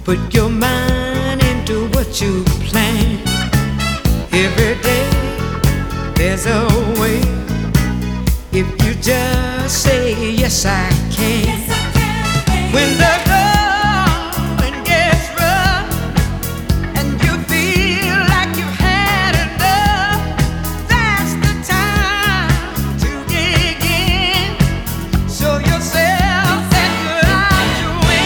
Put your mind into what you plan. Every day there's a way. If you just say yes I can. Yes, I can, baby. When